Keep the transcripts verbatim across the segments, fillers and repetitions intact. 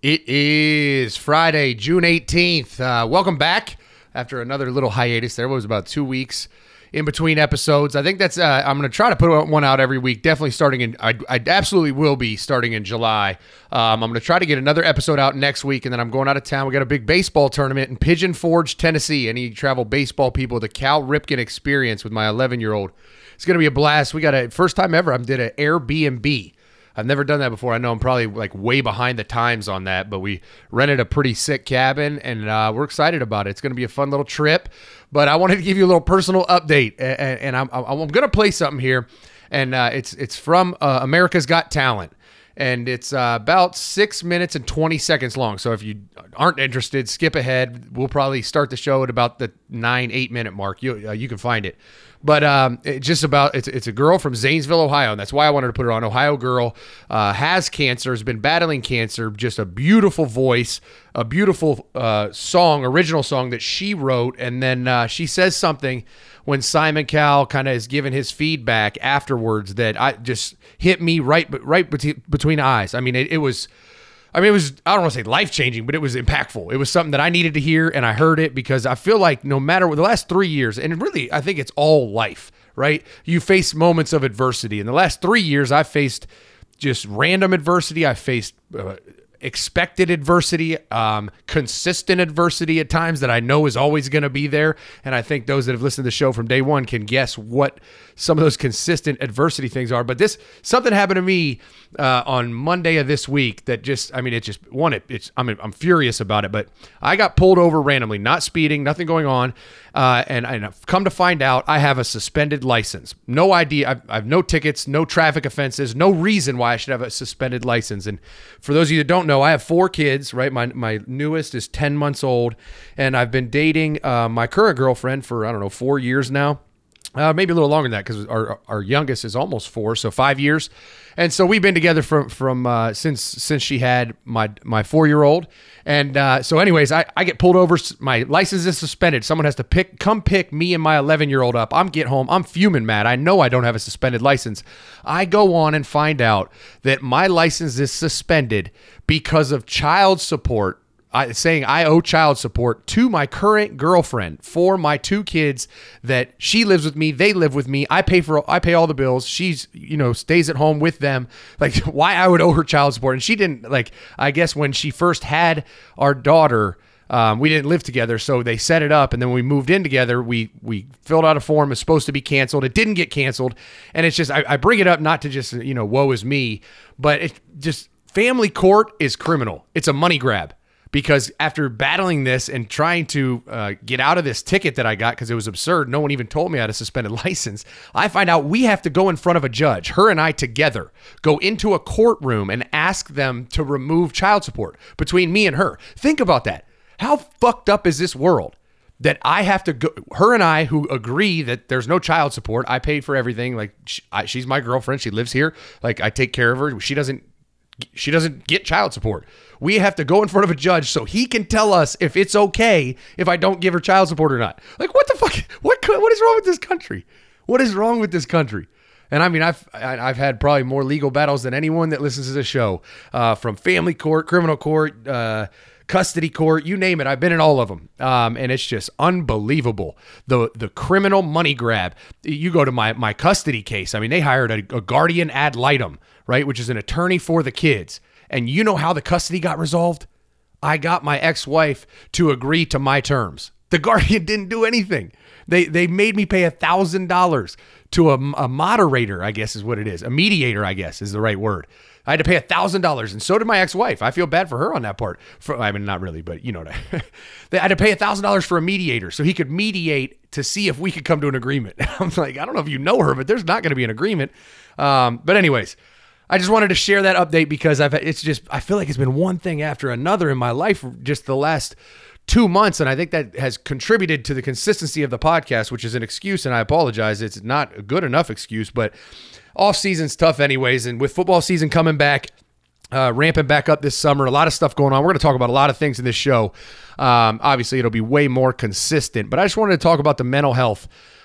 It is Friday, June eighteenth. Uh, welcome back after another little hiatus. There was about two weeks in between episodes. I think that's, uh, I'm going to try to put one out every week, definitely starting in, I, I absolutely will be starting in July. Um, I'm going to try to get another episode out next week, and then I'm going out of town. We got a big baseball tournament in Pigeon Forge, Tennessee. Any travel baseball people, the Cal Ripken Experience with my eleven-year-old. It's going to be a blast. We got a, first time ever, I did an Airbnb. I've never done that before. I know I'm probably like way behind the times on that, but we rented a pretty sick cabin, and uh, we're excited about it. It's going to be a fun little trip, but I wanted to give you a little personal update, and, and I'm, I'm going to play something here, and uh, it's it's from uh, America's Got Talent, and it's uh, about six minutes and twenty seconds long, so if you aren't interested, skip ahead. We'll probably start the show at about the nine, eight-minute mark. You, uh, you can find it. But um, it just about it's it's a girl from Zanesville, Ohio, and that's why I wanted to put her on. Ohio girl, uh, has cancer, has been battling cancer. Just a beautiful voice, a beautiful uh, song, original song that she wrote, and then uh, she says something when Simon Cowell kind of is giving his feedback afterwards that I just hit me right right between between eyes. I mean, it, it was. I mean, it was, I don't want to say life-changing, but it was impactful. It was something that I needed to hear, and I heard it because I feel like no matter what, the last three years, and really, I think it's all life, right? You face moments of adversity. In the last three years, I faced just random adversity. I faced uh, expected adversity, um, consistent adversity at times that I know is always going to be there. And I think those that have listened to the show from day one can guess what some of those consistent adversity things are. But this, something happened to me uh, on Monday of this week that just, I mean, it just, one, it, it's, I mean, I'm furious about it, but I got pulled over randomly, not speeding, nothing going on. Uh, and, and I've come to find out I have a suspended license. No idea. I've, I've no tickets, no traffic offenses, no reason why I should have a suspended license. And for those of you that don't know, I have four kids, right? My my newest is ten months old, and I've been dating uh, my current girlfriend for, I don't know, four years now. Uh, maybe a little longer than that because our our youngest is almost four, so five years. And so we've been together from from uh, since since she had my my four-year-old. And uh, so anyways, I, I get pulled over. My license is suspended. Someone has to pick come pick me and my eleven-year-old up. I'm get home. I'm fuming mad. I know I don't have a suspended license. I go on and find out that my license is suspended because of child support. I, saying I owe child support to my current girlfriend for my two kids that she lives with me. They live with me. I pay for, I pay all the bills. She's, you know, stays at home with them. Like why I would owe her child support. And she didn't like, I guess when she first had our daughter, um, we didn't live together. So they set it up. And then when we moved in together, we, we filled out a form. It's supposed to be canceled. It didn't get canceled. And it's just, I, I bring it up not to just, you know, woe is me, but it just family court is criminal. It's a money grab. Because after battling this and trying to uh, get out of this ticket that I got because it was absurd, no one even told me I had a suspended license, I find out we have to go in front of a judge, her and I together, go into a courtroom and ask them to remove child support between me and her. Think about that. How fucked up is this world? That I have to go, her and I who agree that there's no child support, I pay for everything, like she, I, she's my girlfriend, she lives here, like I take care of her, she doesn't She doesn't get child support. We have to go in front of a judge so he can tell us if it's okay if I don't give her child support or not. Like, what the fuck? What what is wrong with this country? What is wrong with this country? And I mean, I've I've had probably more legal battles than anyone that listens to this show, uh, from family court, criminal court, uh, custody court, you name it. I've been in all of them. Um, and it's just unbelievable. The the criminal money grab. You go to my, my custody case. I mean, they hired a, a guardian ad litem, right? Which is an attorney for the kids. And you know how the custody got resolved? I got my ex-wife to agree to my terms. The guardian didn't do anything. They they made me pay one thousand dollars to a, a moderator, I guess is what it is. A mediator, I guess is the right word. I had to pay one thousand dollars, and so did my ex-wife. I feel bad for her on that part. For, I mean, not really, but you know what I They had to pay one thousand dollars for a mediator so he could mediate to see if we could come to an agreement. I'm like, I don't know if you know her, but there's not going to be an agreement. Um, but anyways, I just wanted to share that update because I've it's just I feel like it's been one thing after another in my life just the last two months, and I think that has contributed to the consistency of the podcast, which is an excuse, and I apologize. It's not a good enough excuse, but off season's tough anyways, and with football season coming back, uh, ramping back up this summer, a lot of stuff going on. We're going to talk about a lot of things in this show. Um, obviously, it'll be way more consistent, but I just wanted to talk about the mental health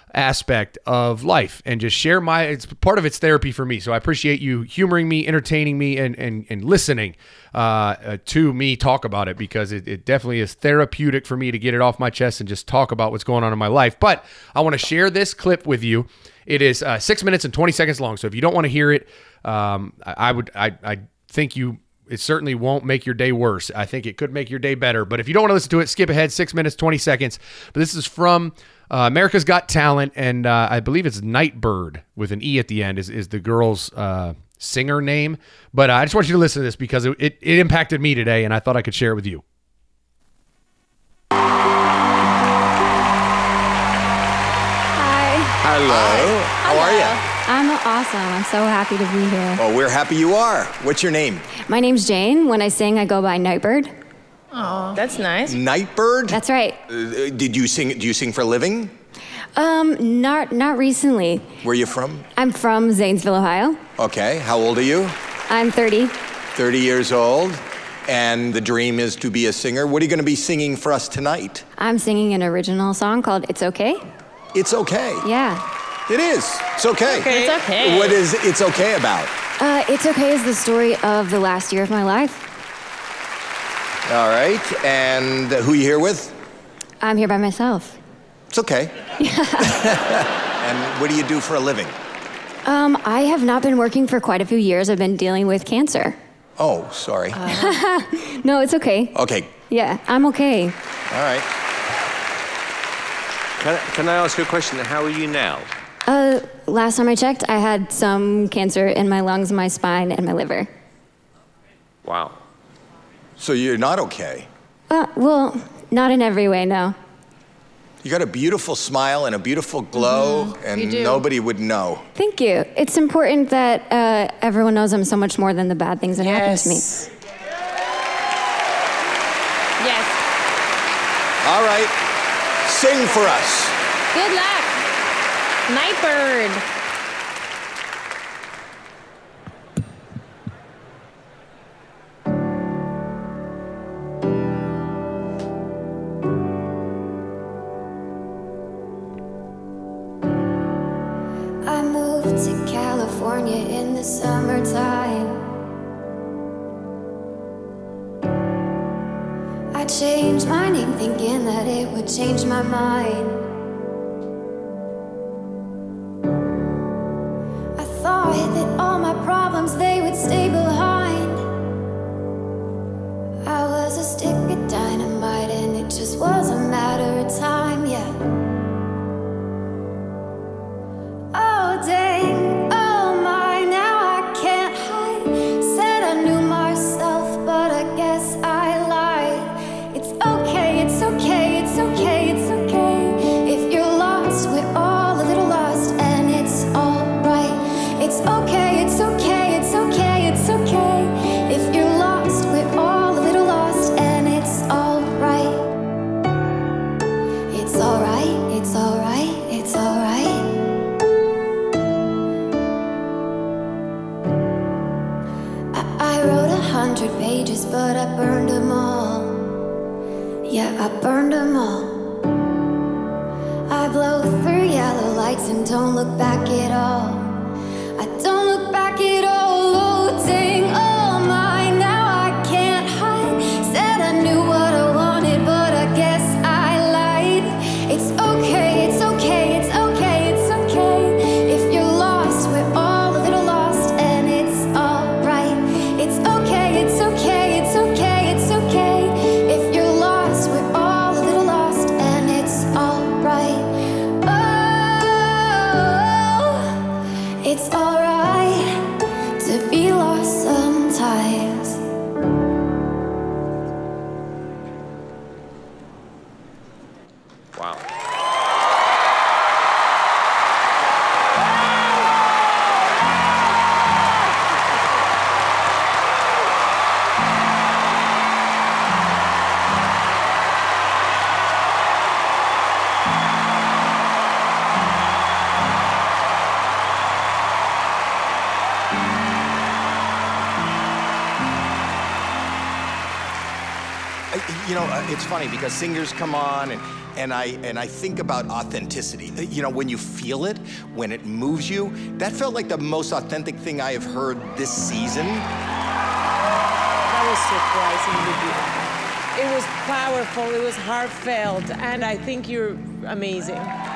aspect of life and just share my, it's part of it's therapy for me. So I appreciate you humoring me, entertaining me, and and, and listening uh, uh, to me talk about it, because it, it definitely is therapeutic for me to get it off my chest and just talk about what's going on in my life. But I want to share this clip with you. It is uh, six minutes and twenty seconds long. So if you don't want to hear it, um, I, I would, I, I think you, it certainly won't make your day worse. I think it could make your day better. But if you don't want to listen to it, skip ahead six minutes, twenty seconds. But this is from uh, America's Got Talent. And uh, I believe it's Nightbird with an E at the end is, is the girl's uh, singer name. But uh, I just want you to listen to this because it, it, it impacted me today, and I thought I could share it with you. Hello. Hi. How are you? I'm awesome. I'm so happy to be here. Well, we're happy you are. What's your name? My name's Jane. When I sing, I go by Nightbird. Oh, that's nice. Nightbird? That's right. Uh, did you sing? Do you sing for a living? Um, not not recently. Where are you from? I'm from Zanesville, Ohio. Okay. How old are you? I'm thirty. thirty years old. And the dream is to be a singer. What are you going to be singing for us tonight? I'm singing an original song called It's Okay. It's okay. Yeah. It is. It's okay. Okay. It's okay. What is It's Okay about? Uh, It's Okay is the story of the last year of my life. All right. And who are you here with? I'm here by myself. It's okay. And what do you do for a living? Um, I have not been working for quite a few years. I've been dealing with cancer. Oh, sorry. Uh, no, it's okay. Okay. Yeah, I'm okay. All right. Can I, can I ask you a question? How are you now? Uh, last time I checked, I had some cancer in my lungs, my spine, and my liver. Wow. So you're not okay. Uh, well, not in every way, no. You got a beautiful smile and a beautiful glow, Mm-hmm. and You do. nobody would know. Thank you. It's important that uh, everyone knows I'm so much more than the bad things that happen to me. Yes. Yes. All right, sing for us. Good luck. Nightbird. I moved to California in the summertime. I changed my name thinking that it would change my mind. I thought that all my problems, they would stay behind. I was a stick of dynamite and it just was a matter of time, yeah. Oh dang, oh my, now I can't hide. Said I knew myself, but I guess I lied. It's okay, it's okay, it's okay, it's okay. If you're lost, we're all a little lost, and it's alright. It's okay, it's okay, it's okay, it's okay. If you're lost, we're all a little lost, and it's alright. It's alright, it's alright, it's alright. I wrote a hundred pages, but I burned them all. Yeah, I burned them all. I blow through yellow lights and don't look back at all. I don't look back at all. Oh, dang, oh my, now I can't hide. Said I knew what I wanted, but I guess I lied. It's okay, it's okay, it's okay, it's okay. If you're lost, we're all a little lost, and it's alright. It's okay, it's okay, it's okay, it's okay. If you're lost, we're all a little lost, and it's alright. Oh, I- you know, uh, it's funny because singers come on and, and I and I think about authenticity. Uh, You know, when you feel it, when it moves you, that felt like the most authentic thing I have heard this season. That was surprisingly beautiful. It was powerful, it was heartfelt, and I think you're amazing.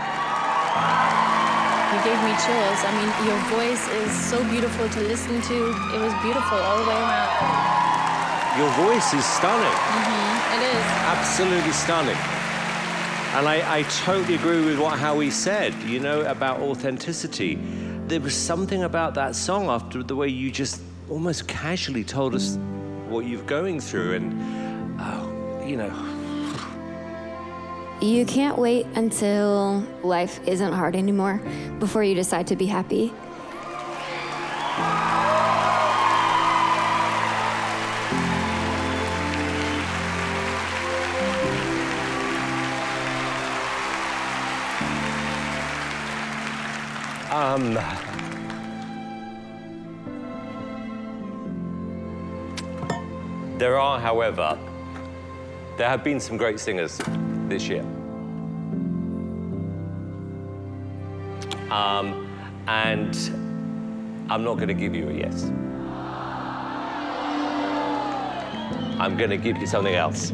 You gave me chills. I mean, your voice is so beautiful to listen to. It was beautiful all the way around. Your voice is stunning. It is. Absolutely stunning. And I, I totally agree with what Howie said, you know, about authenticity. There was something about that song after the way you just almost casually told us what you're going through and, oh, you know. You can't wait until life isn't hard anymore before you decide to be happy. Um, there are, however, there have been some great singers this year. Um, and I'm not going to give you a yes. I'm going to give you something else.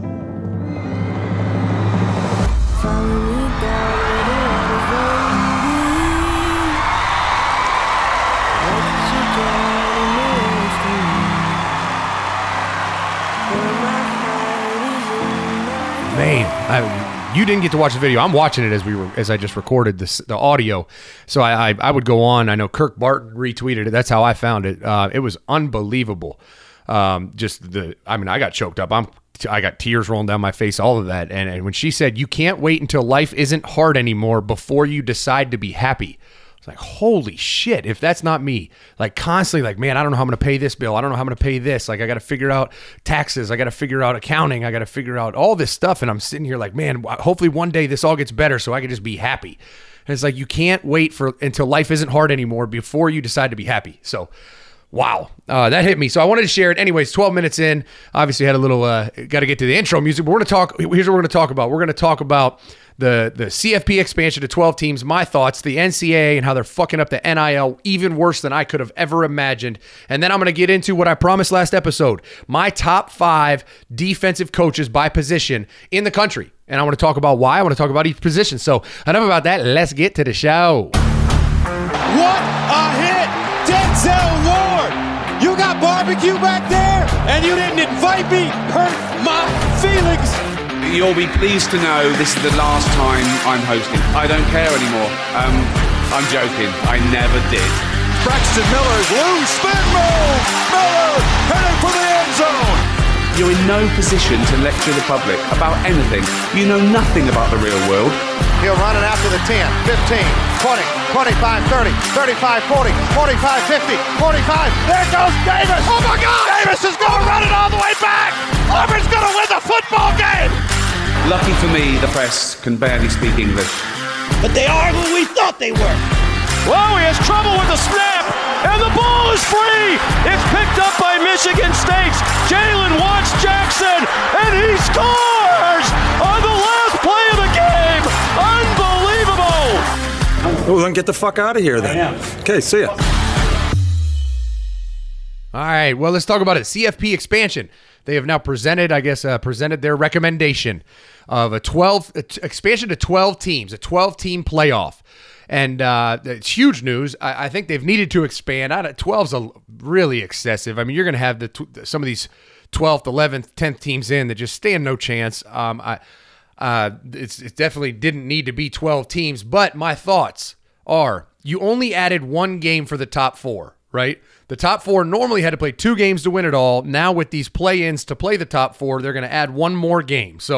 Man, I, you didn't get to watch the video. I'm watching it as we were as I just recorded this the audio. So I, I I would go on. I know Kirk Barton retweeted it. That's how I found it. Uh, it was unbelievable. Um, just the I mean, I got choked up. I'm I got tears rolling down my face. All of that. And and when she said you can't wait until life isn't hard anymore before you decide to be happy. It's like, holy shit, if that's not me, like constantly like, man, I don't know how I'm going to pay this bill. I don't know how I'm going to pay this. Like, I got to figure out taxes. I got to figure out accounting. I got to figure out all this stuff. And I'm sitting here like, man, hopefully one day this all gets better so I can just be happy. And it's like, you can't wait for until life isn't hard anymore before you decide to be happy. So, wow, uh, that hit me. So I wanted to share it. Anyways, twelve minutes in, obviously had a little, uh, got to get to the intro music. But we're going to talk, here's what we're going to talk about. We're going to talk about the the C F P expansion to twelve teams, my thoughts, the N C double A, and how they're fucking up the N I L even worse than I could have ever imagined. And then I'm going to get into what I promised last episode, my top five defensive coaches by position in the country. And I want to talk about why. I want to talk about each position. So enough about that. Let's get to the show. What a hit! Denzel Ward! You got barbecue back there, and you didn't invite me? Hurt my feelings! You'll be pleased to know this is the last time I'm hosting. I don't care anymore. Um, I'm joking. I never did. Braxton Miller's loose spin move! Miller heading for the end zone! You're in no position to lecture the public about anything. You know nothing about the real world. He'll run it after the ten, fifteen, twenty, twenty-five, thirty, thirty-five, forty, forty-five, fifty, forty-five. There goes Davis. Oh my God! Davis is going to run it all the way back. Auburn's going to win the football game. Lucky for me, the press can barely speak English. But they are who we thought they were. Whoa, he has trouble with the snap, and the ball is free. It's picked up by Michigan State's Jalen Watts Jackson, and he scores on the last play of the game. Unbelievable. Oh, then get the fuck out of here then. Okay, see ya. All right, well, let's talk about it. C F P expansion. They have now presented, I guess, uh, presented their recommendation of a twelve uh, t- expansion to twelve teams, a twelve-team playoff. And uh, it's huge news. I, I think they've needed to expand. I twelve's a, really excessive. I mean, you're going to have the tw- some of these twelfth, eleventh, tenth teams in that just stand no chance. Um, I, uh, it's, it definitely didn't need to be twelve teams. But my thoughts are you only added one game for the top four, right? The top four normally had to play two games to win it all. Now with these play-ins to play the top four, they're going to add one more game. So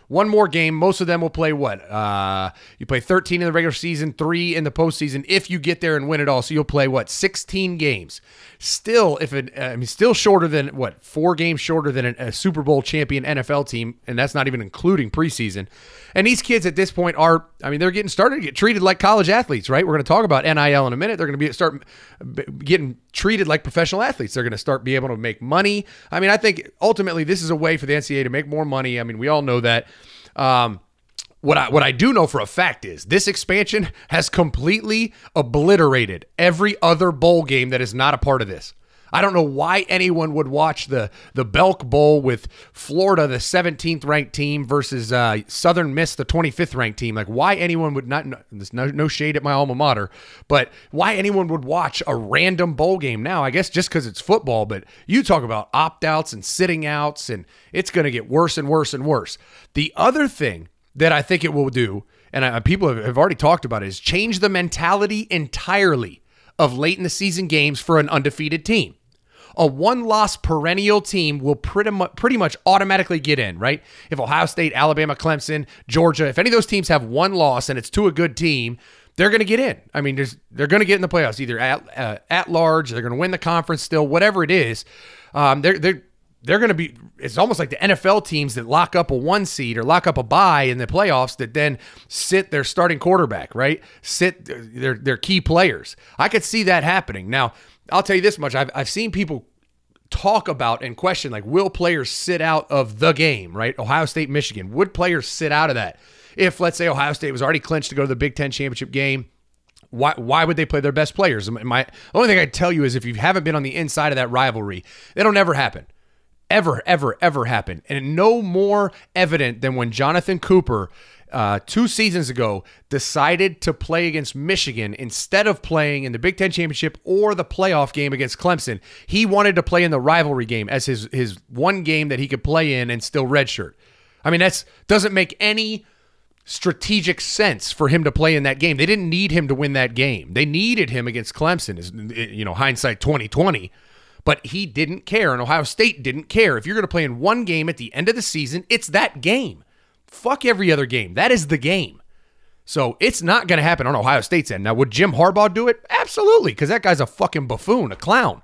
One more game. Most of them will play what? Uh, you play thirteen in the regular season, three in the postseason if you get there and win it all. So you'll play what? sixteen games. Still, if it, I mean, still shorter than what? Four games shorter than a Super Bowl champion N F L team, and that's not even including preseason. And these kids at this point are, I mean, they're getting started to get treated like college athletes, right? We're going to talk about N I L in a minute. They're going to be start getting treated like professional athletes. They're going to start be able to make money. I mean, I think ultimately this is a way for the N C double A to make more money. I mean, we all know that. Um, what I what I do know for a fact is this expansion has completely obliterated every other bowl game that is not a part of this. I don't know why anyone would watch the the Belk Bowl with Florida, the seventeenth ranked team, versus uh, Southern Miss, the twenty-fifth ranked team. Like, why anyone would not, there's no, no shade at my alma mater, but why anyone would watch a random bowl game now? I guess just because it's football, but you talk about opt-outs and sitting outs, and it's going to get worse and worse and worse. The other thing that I think it will do, and I, people have, have already talked about it, is change the mentality entirely of late in the season games for an undefeated team. A one-loss perennial team will pretty much, pretty much automatically get in, right? If Ohio State, Alabama, Clemson, Georgia, if any of those teams have one loss and it's to a good team, they're going to get in. I mean, there's, they're going to get in the playoffs, either at uh, at large, they're going to win the conference still, whatever it is. Um, they're they're they're going to be. It's almost like the N F L teams that lock up a one seed or lock up a bye in the playoffs that then sit their starting quarterback, right? Sit their their key players. I could see that happening. Now, I'll tell you this much. I've I've seen people talk about and question, like, will players sit out of the game, right? Ohio State, Michigan. Would players sit out of that? If, let's say, Ohio State was already clinched to go to the Big Ten championship game, why why would they play their best players? My the only thing I tell you is if you haven't been on the inside of that rivalry, it'll never happen. Ever, ever, ever happen. And no more evident than when Jonathan Cooper Uh, two seasons ago decided to play against Michigan instead of playing in the Big Ten championship or the playoff game against Clemson. He wanted to play in the rivalry game as his his one game that he could play in and still redshirt. I mean, that's doesn't make any strategic sense for him to play in that game. They didn't need him to win that game. They needed him against Clemson, is, you know, hindsight twenty twenty. But he didn't care, and Ohio State didn't care. If you're going to play in one game at the end of the season, it's that game. Fuck every other game. That is the game. So it's not going to happen on Ohio State's end. Now, would Jim Harbaugh do it? Absolutely, because that guy's a fucking buffoon, a clown.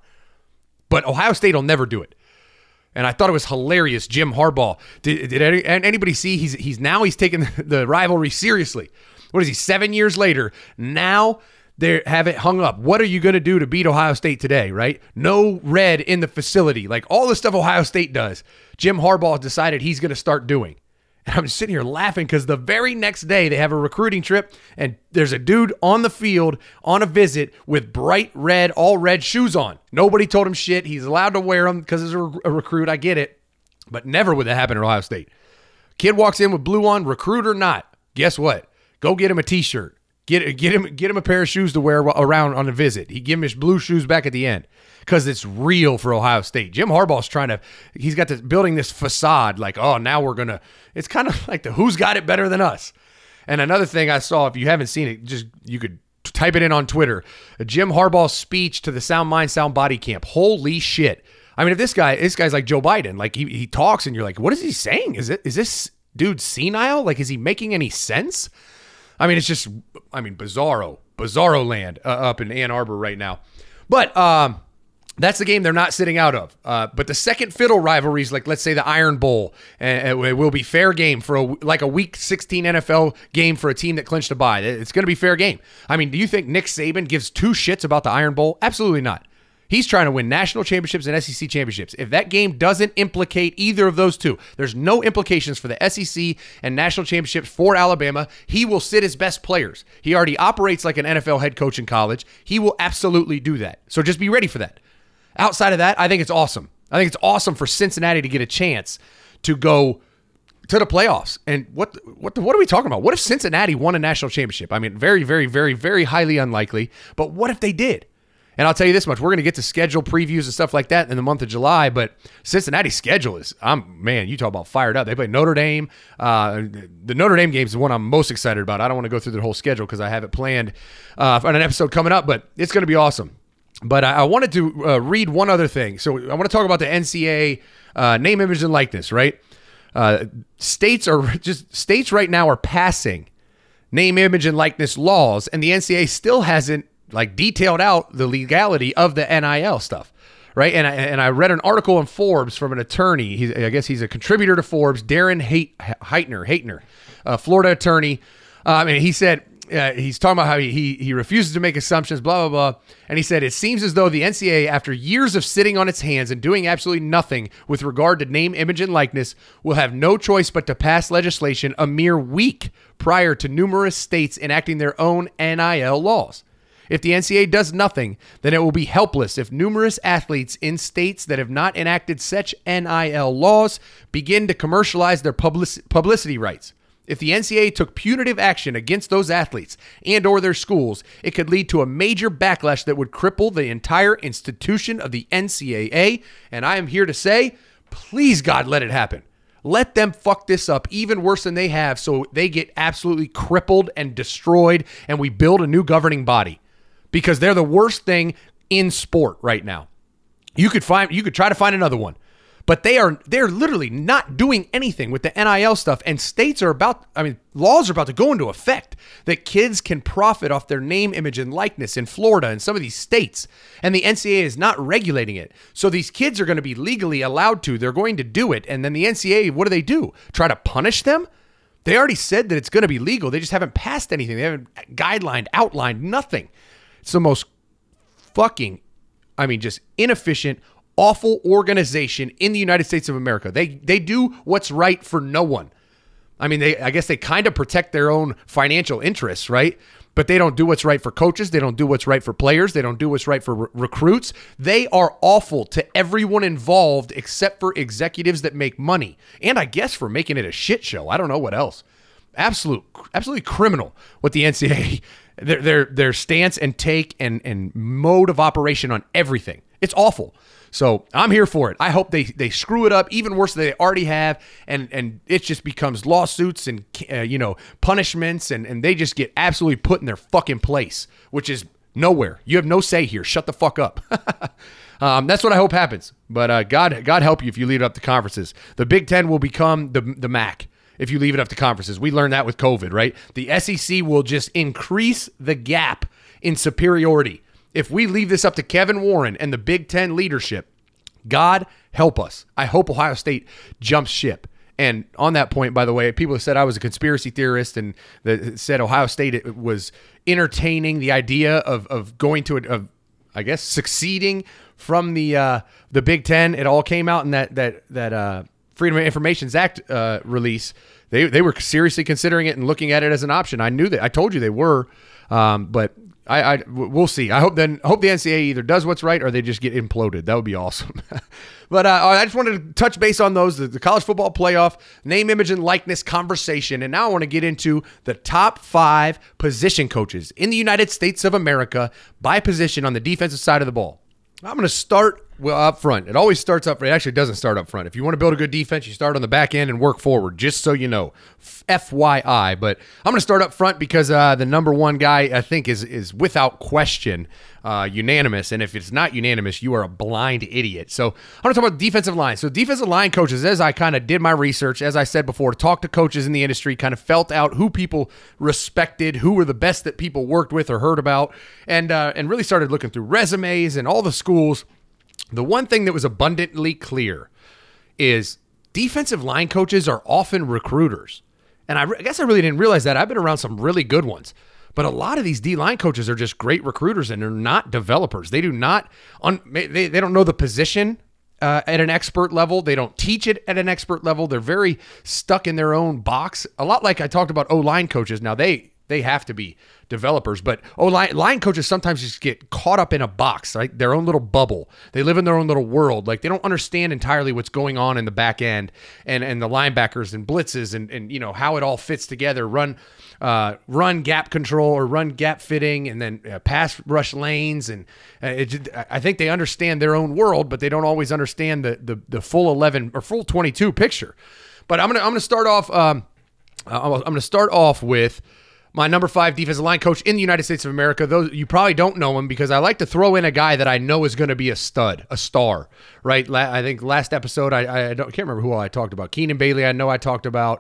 But Ohio State will never do it. And I thought it was hilarious. Jim Harbaugh. Did, did any, anybody see? He's he's now he's taking the rivalry seriously. What is he? Seven years later, now they have it hung up. What are you going to do to beat Ohio State today? Right? No red in the facility. Like all the stuff Ohio State does, Jim Harbaugh decided he's going to start doing. And I'm sitting here laughing because the very next day they have a recruiting trip and there's a dude on the field on a visit with bright red, all red shoes on. Nobody told him shit. He's allowed to wear them because he's a recruit. I get it. But never would that happen at Ohio State. Kid walks in with blue on, recruit or not. Guess what? Go get him a t-shirt. Get, get, him, get him a pair of shoes to wear around on a visit. He give him his blue shoes back at the end. Because it's real for Ohio State. Jim Harbaugh's trying to, he's got this, building this facade like, oh, now we're going to, it's kind of like the who's got it better than us. And another thing I saw, if you haven't seen it, just you could type it in on Twitter. Jim Harbaugh's speech to the Sound Mind, Sound Body camp. Holy shit. I mean, if this guy, this guy's like Joe Biden, like he, he talks and you're like, what is he saying? Is it, is this dude senile? Like, is he making any sense? I mean, it's just, I mean, bizarro, bizarro land uh, up in Ann Arbor right now. But, um, that's the game they're not sitting out of. Uh, but the second fiddle rivalries, like let's say the Iron Bowl, uh, it will be fair game for a, like a Week sixteen N F L game for a team that clinched a bye. It's going to be fair game. I mean, do you think Nick Saban gives two shits about the Iron Bowl? Absolutely not. He's trying to win national championships and S E C championships. If that game doesn't implicate either of those two, there's no implications for the S E C and national championships for Alabama. He will sit his best players. He already operates like an N F L head coach in college. He will absolutely do that. So just be ready for that. Outside of that, I think it's awesome. I think it's awesome for Cincinnati to get a chance to go to the playoffs. And what what what are we talking about? What if Cincinnati won a national championship? I mean, very, very, very, very highly unlikely. But what if they did? And I'll tell you this much. We're going to get to schedule previews and stuff like that in the month of July. But Cincinnati's schedule is, I'm man, you talk about fired up. They play Notre Dame. Uh, the Notre Dame game is the one I'm most excited about. I don't want to go through the whole schedule because I have it planned uh, on an episode coming up. But it's going to be awesome. But I wanted to uh, read one other thing. So I want to talk about the N C A A uh, name, image, and likeness, right? Uh, states are just states right now are passing name, image, and likeness laws, and the N C A A still hasn't like detailed out the legality of the N I L stuff, right? And I, and I read an article in Forbes from an attorney. He's, I guess he's a contributor to Forbes, Darren Hait, Heitner, Heitner, a Florida attorney, um, and he said. Uh, he's talking about how he, he he refuses to make assumptions, blah, blah, blah. And he said, it seems as though the N C A A, after years of sitting on its hands and doing absolutely nothing with regard to name, image, and likeness, will have no choice but to pass legislation a mere week prior to numerous states enacting their own N I L laws. If the N C A A does nothing, then it will be helpless if numerous athletes in states that have not enacted such N I L laws begin to commercialize their public- publicity rights. If the N C A A took punitive action against those athletes and or their schools, it could lead to a major backlash that would cripple the entire institution of the N C A A. And I am here to say, please, God, let it happen. Let them fuck this up even worse than they have so they get absolutely crippled and destroyed and we build a new governing body because they're the worst thing in sport right now. You could find, you could try to find another one. But they are they're literally not doing anything with the N I L stuff. And states are about, I mean, laws are about to go into effect that kids can profit off their name, image, and likeness in Florida and some of these states. And the N C A A is not regulating it. So these kids are going to be legally allowed to. They're going to do it. And then the N C A A, what do they do? Try to punish them? They already said that it's going to be legal. They just haven't passed anything. They haven't guidelined, outlined, nothing. It's the most fucking, I mean, just inefficient, awful organization in the United States of America. They they do what's right for no one. I mean, they I guess they kind of protect their own financial interests, right? But they don't do what's right for coaches. They don't do what's right for players. They don't do what's right for re- recruits. They are awful to everyone involved except for executives that make money. And I guess for making it a shit show. I don't know what else. Absolute, absolutely criminal what the N C A A, their their their stance and take and and mode of operation on everything. It's awful. So I'm here for it. I hope they, they screw it up even worse than they already have, and and it just becomes lawsuits and uh, you know punishments, and, and they just get absolutely put in their fucking place, which is nowhere. You have no say here. Shut the fuck up. um, that's what I hope happens. But uh, God God help you if you leave it up to conferences. The Big Ten will become the the M A C if you leave it up to conferences. We learned that with COVID, right? The S E C will just increase the gap in superiority. If we leave this up to Kevin Warren and the Big Ten leadership, God help us. I hope Ohio State jumps ship. And on that point, by the way, people have said I was a conspiracy theorist and that said Ohio State was entertaining the idea of of going to, a, of, I guess, succeeding from the uh, the Big Ten. It all came out in that that that uh, Freedom of Information Act uh, release. They they were seriously considering it and looking at it as an option. I knew that. I told you they were, um, but. I, I we'll see. I hope then hope the N C A A either does what's right or they just get imploded. That would be awesome. But uh, I just wanted to touch base on those, the, the college football playoff, name, image, and likeness conversation. And now I want to get into the top five position coaches in the United States of America by position on the defensive side of the ball. I'm going to start well up front. It always starts up front. It actually doesn't start up front. If you want to build a good defense, you start on the back end and work forward, just so you know. F Y I. But I'm going to start up front because uh, the number one guy, I think, is is without question uh, unanimous. And if it's not unanimous, you are a blind idiot. So I'm going to talk about defensive line. So defensive line coaches, as I kind of did my research, as I said before, talked to coaches in the industry, kind of felt out who people respected, who were the best that people worked with or heard about, and uh, and really started looking through resumes and all the schools. The one thing that was abundantly clear is defensive line coaches are often recruiters. And I, re- I guess I really didn't realize that. I've been around some really good ones. But a lot of these D-line coaches are just great recruiters, and they're not developers. They do not un- they, they don't know the position uh, at an expert level. They don't teach it at an expert level. They're very stuck in their own box. A lot like I talked about O-line coaches. Now, they they have to be developers, but O-line line coaches sometimes just get caught up in a box, right? Their own little bubble. They live in their own little world. Like, they don't understand entirely what's going on in the back end and, and the linebackers and blitzes and, and, you know, how it all fits together. Run, uh, run gap control or run gap fitting, and then uh, pass rush lanes. And uh, it, I think they understand their own world, but they don't always understand the the, the full eleven or full twenty-two picture. But I'm gonna I'm gonna start off. Um, I'm gonna start off with my number five defensive line coach in the United States of America. Those you probably don't know him because I like to throw in a guy that I know is going to be a stud, a star, right? La- I think last episode I, I don't can't remember who all I talked about. Keenan Bailey, I know I talked about.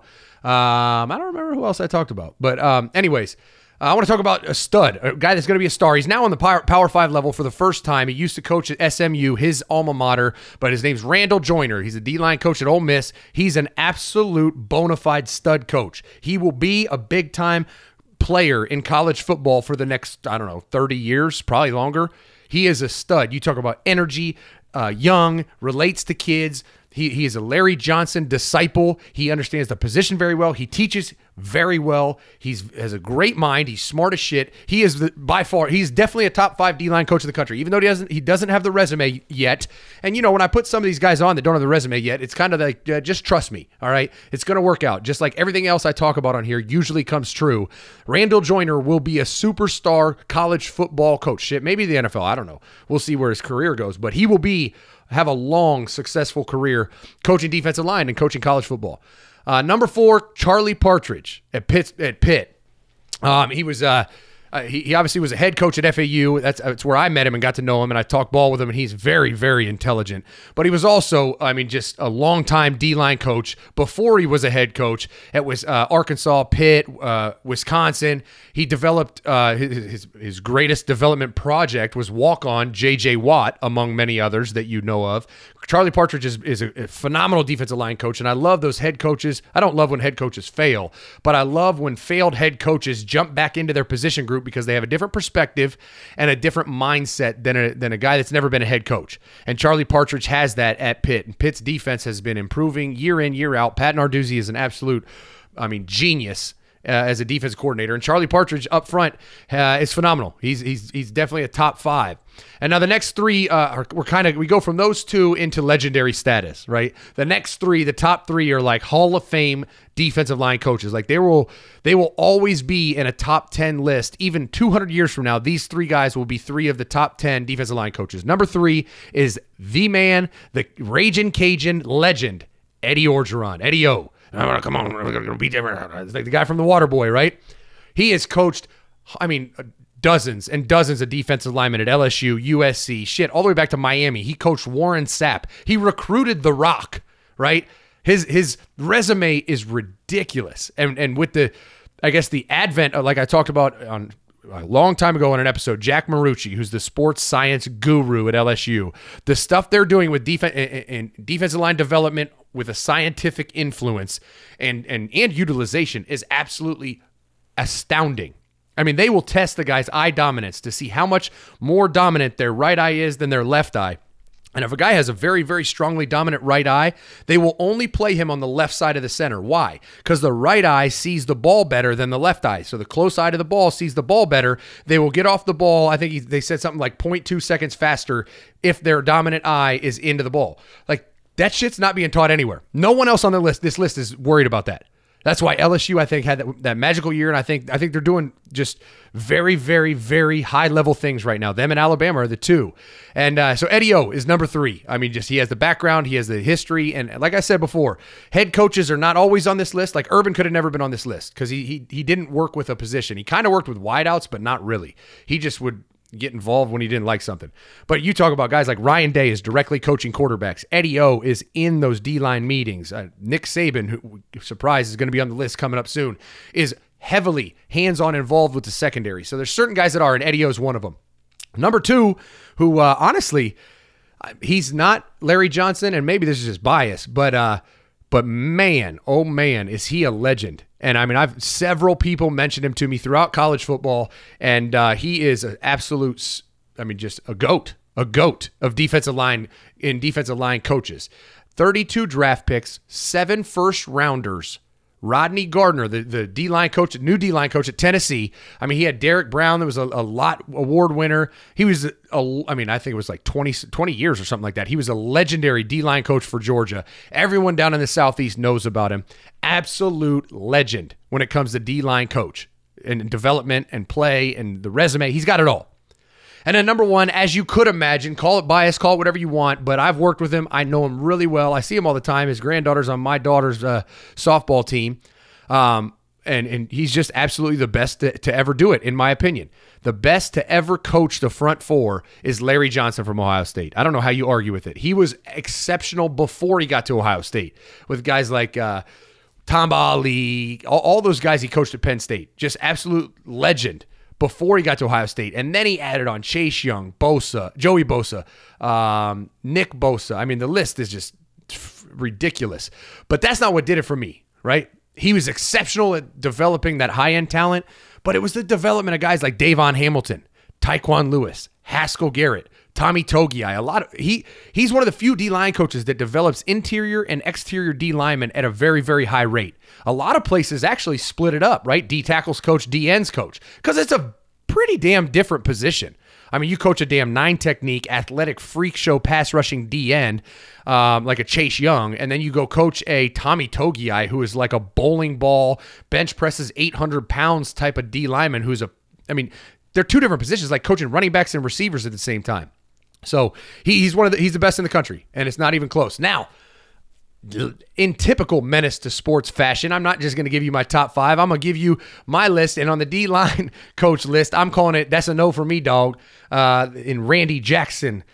Um, I don't remember who else I talked about. But um, anyways, uh, I want to talk about a stud, a guy that's going to be a star. He's now on the Power, Power Five level for the first time. He used to coach at S M U, his alma mater, but his name's Randall Joyner. He's a D-line coach at Ole Miss. He's an absolute bona fide stud coach. He will be a big-time player in college football for the next, I don't know, thirty years, probably longer. He is a stud. You talk about energy, uh, young, relates to kids. He he is a Larry Johnson disciple. He understands the position very well. He teaches very well. He's has a great mind. He's smart as shit. He is the, by far, he's definitely a top five D-line coach in the country, even though he doesn't he doesn't have the resume yet. And, you know, when I put some of these guys on that don't have the resume yet, it's kind of like, uh, just trust me, all right? It's going to work out. Just like everything else I talk about on here usually comes true. Randall Joyner will be a superstar college football coach. Shit, maybe the N F L. I don't know. We'll see where his career goes. But he will be have a long, successful career coaching defensive line and coaching college football. Uh, number four, Charlie Partridge at Pitt. At Pitt. Um, he was uh, uh, he, he obviously was a head coach at F A U. That's, that's where I met him and got to know him, and I talked ball with him, and he's very, very intelligent. But he was also, I mean, just a long-time D-line coach before he was a head coach. It was uh, Arkansas, Pitt, uh, Wisconsin. He developed uh, his, his his greatest development project was walk-on J J Watt, among many others that you know of. Charlie Partridge is, is a, a phenomenal defensive line coach, and I love those head coaches. I don't love when head coaches fail, but I love when failed head coaches jump back into their position group because they have a different perspective and a different mindset than a, than a guy that's never been a head coach. And Charlie Partridge has that at Pitt, and Pitt's defense has been improving year in, year out. Pat Narduzzi is an absolute, I mean, genius Uh, as a defense coordinator, and Charlie Partridge up front uh, is phenomenal. He's he's he's definitely a top five. And now the next three, uh, are, we're kind of we go from those two into legendary status, right? The next three, the top three, are like Hall of Fame defensive line coaches. Like they will they will always be in a top ten list. Even two hundred years from now, these three guys will be three of the top ten defensive line coaches. Number three is the man, the Ragin' Cajun legend, Eddie Orgeron, Eddie O. Oh, come on, we're going to beat them. It's like the guy from The Waterboy, right? He has coached, I mean, dozens and dozens of defensive linemen at L S U, U S C, shit, all the way back to Miami. He coached Warren Sapp. He recruited The Rock, right? His his resume is ridiculous. And and with the, I guess, the advent of, like I talked about on a long time ago on an episode, Jack Marucci, who's the sports science guru at L S U, the stuff they're doing with defense and defensive line development with a scientific influence and, and, and utilization is absolutely astounding. I mean, they will test the guy's eye dominance to see how much more dominant their right eye is than their left eye. And if a guy has a very, very strongly dominant right eye, they will only play him on the left side of the center. Why? Because the right eye sees the ball better than the left eye. So the close side of the ball sees the ball better. They will get off the ball, I think he, they said something like zero point two seconds faster if their dominant eye is into the ball. Like, that shit's not being taught anywhere. No one else on the list, this list is worried about that. That's why L S U, I think, had that, that magical year, and I think I think they're doing just very, very, very high-level things right now. Them and Alabama are the two. And uh, so Eddie O is number three. I mean, just he has the background, he has the history, and like I said before, head coaches are not always on this list. Like Urban could have never been on this list because he, he, he didn't work with a position. He kind of worked with wideouts, but not really. He just would get involved when he didn't like something. But you talk about guys like Ryan Day is directly coaching quarterbacks. Eddie O is in those D-line meetings. Uh, Nick Saban, who, surprise, is going to be on the list coming up soon, is heavily hands-on involved with the secondary. So there's certain guys that are, and Eddie O is one of them. Number two, who uh, honestly, he's not Larry Johnson, and maybe this is just bias, but uh, but man, oh man, is he a legend. And I mean, I've several people mentioned him to me throughout college football, and uh, he is an absolute, I mean, just a goat, a goat of defensive line in defensive line coaches. thirty-two draft picks, seven first rounders. Rodney Gardner, the, the D-line coach, new D-line coach at Tennessee. I mean, he had Derek Brown that was a, a lot award winner. He was, a, a, I mean, I think it was like twenty, twenty years or something like that. He was a legendary D-line coach for Georgia. Everyone down in the Southeast knows about him. Absolute legend when it comes to D-line coach and development and play and the resume. He's got it all. And then number one, as you could imagine, call it bias, call it whatever you want, but I've worked with him. I know him really well. I see him all the time. His granddaughter's on my daughter's uh, softball team. Um, and and he's just absolutely the best to, to ever do it, in my opinion. The best to ever coach the front four is Larry Johnson from Ohio State. I don't know how you argue with it. He was exceptional before he got to Ohio State with guys like uh, Tamba Ali, all, all those guys he coached at Penn State. Just absolute legend before he got to Ohio State. And then he added on Chase Young, Bosa, Joey Bosa, um, Nick Bosa. I mean, the list is just ridiculous. But that's not what did it for me, right? He was exceptional at developing that high-end talent, but it was the development of guys like Davon Hamilton, Tyquan Lewis, Haskell Garrett, Tommy Togiai. A lot of he he's one of the few D-line coaches that develops interior and exterior D linemen at a very, very high rate. A lot of places actually split it up, right? D tackles coach, D ends coach, because it's a pretty damn different position. I mean, you coach a damn nine technique, athletic freak show pass rushing D end, um, like a Chase Young, and then you go coach a Tommy Togiai, who is like a bowling ball, bench presses eight hundred pounds type of D lineman who's a, I mean, they're two different positions, like coaching running backs and receivers at the same time. So he, he's one of the, he's the best in the country, and it's not even close. Now, in typical menace to sports fashion, I'm not just going to give you my top five. I'm going to give you my list. And on the D-line coach list, I'm calling it, that's a no for me, dog, uh, in Randy Jackson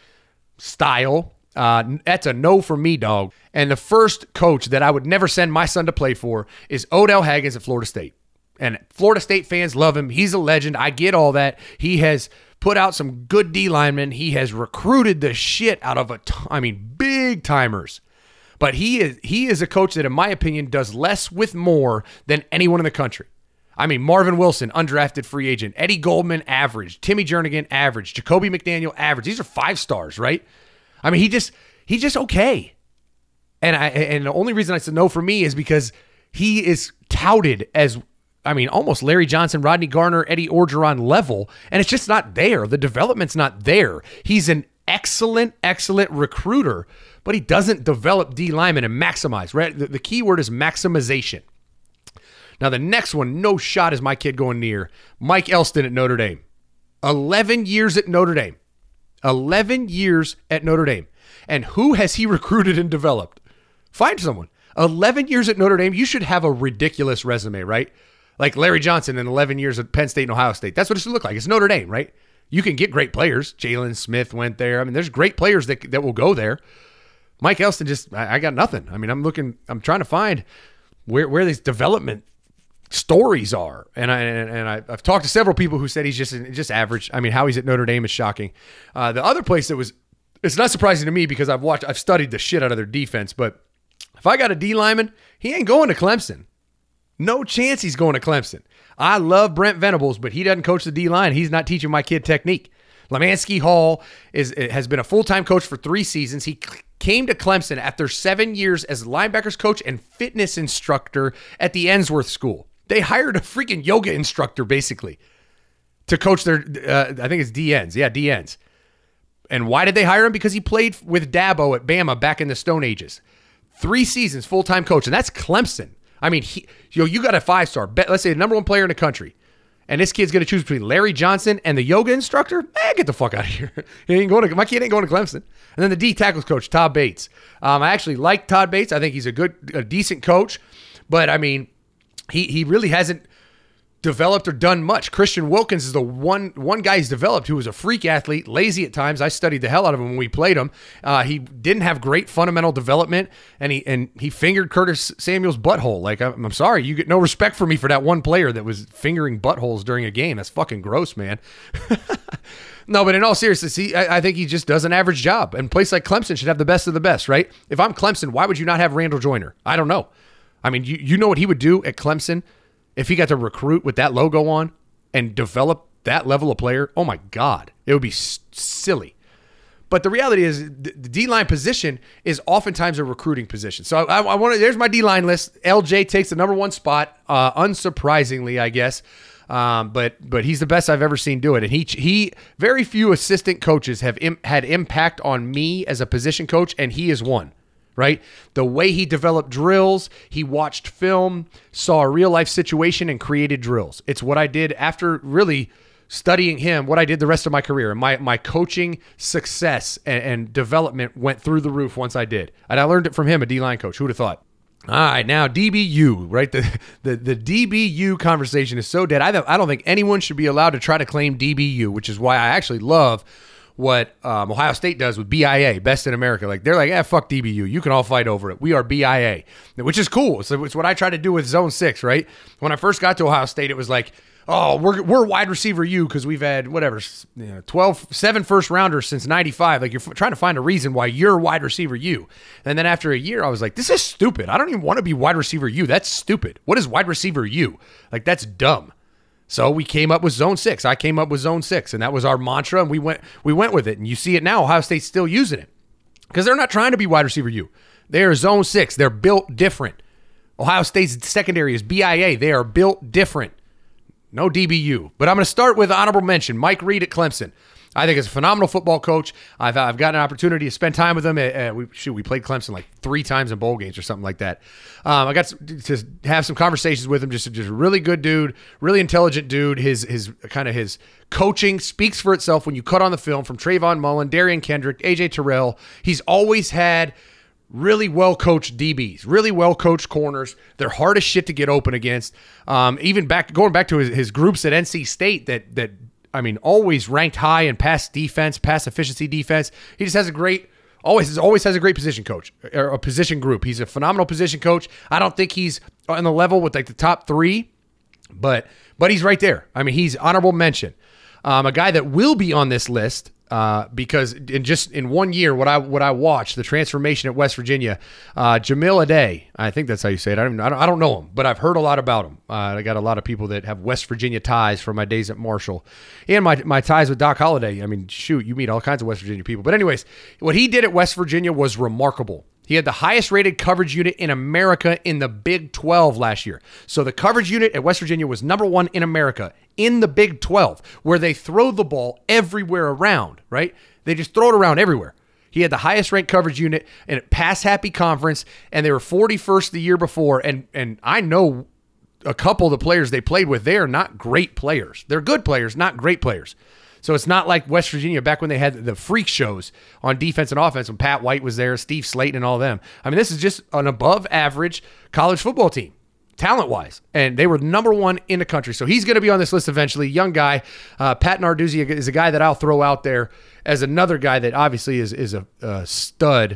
style. Uh, that's a no for me, dog. And the first coach that I would never send my son to play for is Odell Haggins at Florida State. And Florida State fans love him. He's a legend. I get all that. He has put out some good D linemen. He has recruited the shit out of a, t- I mean, big timers. But he is he is a coach that, in my opinion, does less with more than anyone in the country. I mean, Marvin Wilson, undrafted free agent. Eddie Goldman, average. Timmy Jernigan, average. Jacoby McDaniel, average. These are five stars, right? I mean, he just he's just okay. And I and the only reason I said no for me is because he is touted as, I mean, almost Larry Johnson, Rodney Garner, Eddie Orgeron level, and it's just not there. The development's not there. He's an excellent, excellent recruiter, but he doesn't develop D linemen and maximize, right? The, the key word is maximization. Now, the next one, no shot is my kid going near. Mike Elston at Notre Dame. eleven years at Notre Dame. eleven years at Notre Dame. And who has he recruited and developed? Find someone. eleven years at Notre Dame, you should have a ridiculous resume, right? Like Larry Johnson in eleven years at Penn State and Ohio State. That's what it should look like. It's Notre Dame, right? You can get great players. Jalen Smith went there. I mean, there's great players that that will go there. Mike Elston just, I, I got nothing. I mean, I'm looking, I'm trying to find where where these development stories are. And I and, and I, I've talked to several people who said he's just just average. I mean, how he's at Notre Dame is shocking. Uh, the other place that was, it's not surprising to me because I've watched, I've studied the shit out of their defense. But if I got a D lineman, he ain't going to Clemson. No chance he's going to Clemson. I love Brent Venables, but he doesn't coach the D-line. He's not teaching my kid technique. Lemansky Hall is has been a full-time coach for three seasons. He came to Clemson after seven years as linebackers coach and fitness instructor at the Ensworth School. They hired a freaking yoga instructor, basically, to coach their, uh, I think it's D-ends. Yeah, D-ends. And why did they hire him? Because he played with Dabo at Bama back in the Stone Ages. Three seasons, full-time coach, and that's Clemson. I mean, he, you know, you got a five-star, let's say the number one player in the country, and this kid's going to choose between Larry Johnson and the yoga instructor? Eh, get the fuck out of here. He ain't going to, my kid ain't going to Clemson. And then the D tackles coach, Todd Bates. Um, I actually like Todd Bates. I think he's a good, a decent coach. But, I mean, he he really hasn't developed or done much. Christian Wilkins is the one one guy he's developed who was a freak athlete, lazy at times. I studied the hell out of him when we played him. Uh, he didn't have great fundamental development, and he and he fingered Curtis Samuel's butthole. Like, I'm, I'm sorry, you get no respect for me for that one player that was fingering buttholes during a game. That's fucking gross, man. No, but in all seriousness, he, I, I think he just does an average job. And a place like Clemson should have the best of the best, right? If I'm Clemson, why would you not have Randall Joyner? I don't know. I mean, you, you know what he would do at Clemson if he got to recruit with that logo on and develop that level of player? Oh my God, it would be s- silly. But the reality is the D-line position is oftentimes a recruiting position. So I, I want to, there's my D-line list. L J takes the number one spot, uh, unsurprisingly, I guess. Um, but but he's the best I've ever seen do it. And he, he very few assistant coaches have im- had impact on me as a position coach, and he is one. Right? The way he developed drills, he watched film, saw a real life situation, and created drills. It's what I did after really studying him, what I did the rest of my career. And my, my coaching success and, and development went through the roof once I did. And I learned it from him, a D-line coach. Who would have thought? All right, now D B U, right? The the, the D B U conversation is so dead. I don't, I don't think anyone should be allowed to try to claim D B U, which is why I actually love what um, Ohio State does with B I A, Best in America. Like, they're like, eh, fuck D B U. You can all fight over it. We are B I A, which is cool. So it's what I try to do with Zone six, right? When I first got to Ohio State, it was like, oh, we're we're wide receiver U because we've had, whatever, you know, twelve, seven first-rounders since ninety-five. Like, you're f- trying to find a reason why you're wide receiver U. And then after a year, I was like, this is stupid. I don't even want to be wide receiver U. That's stupid. What is wide receiver U? Like, that's dumb. So we came up with Zone six. I came up with Zone six, and that was our mantra, and we went we went with it. And you see it now. Ohio State's still using it because they're not trying to be wide receiver U. They are Zone six. They're built different. Ohio State's secondary is B I A. They are built different. No D B U. But I'm going to start with honorable mention, Mike Reed at Clemson. I think he's a phenomenal football coach. I've I've gotten an opportunity to spend time with him. Uh, we, shoot, we played Clemson like three times in bowl games or something like that. Um, I got to, to have some conversations with him. Just, just a really good dude, really intelligent dude. His his kind of his coaching speaks for itself when you cut on the film from Trayvon Mullen, Darian Kendrick, A J Terrell. He's always had really well-coached D Bs, really well-coached corners. They're hard as shit to get open against. Um, even back going back to his, his groups at N C State that that. I mean, always ranked high in pass defense, pass efficiency defense. He just has a great, always always has a great position coach, or a position group. He's a phenomenal position coach. I don't think he's on the level with like the top three, but but he's right there. I mean, he's honorable mention. Um, a guy that will be on this list uh, because in just in one year, what I what I watched, the transformation at West Virginia, uh, Jamil Adey, I think that's how you say it. I don't, even, I don't I don't know him, but I've heard a lot about him. Uh, I got a lot of people that have West Virginia ties from my days at Marshall and my my ties with Doc Holliday. I mean, shoot, you meet all kinds of West Virginia people. But anyways, what he did at West Virginia was remarkable. He had the highest rated coverage unit in America in the Big twelve last year. So the coverage unit at West Virginia was number one in America in the Big twelve, where they throw the ball everywhere around, right? They just throw it around everywhere. He had the highest ranked coverage unit in a pass-happy conference, and they were forty-first the year before. And and I know a couple of the players they played with. They are not great players. They're good players, not great players. So it's not like West Virginia back when they had the freak shows on defense and offense when Pat White was there, Steve Slayton and all of them. I mean, this is just an above average college football team, talent-wise. And they were number one in the country. So he's going to be on this list eventually. Young guy. Uh, Pat Narduzzi is a guy that I'll throw out there as another guy that obviously is, is a, a stud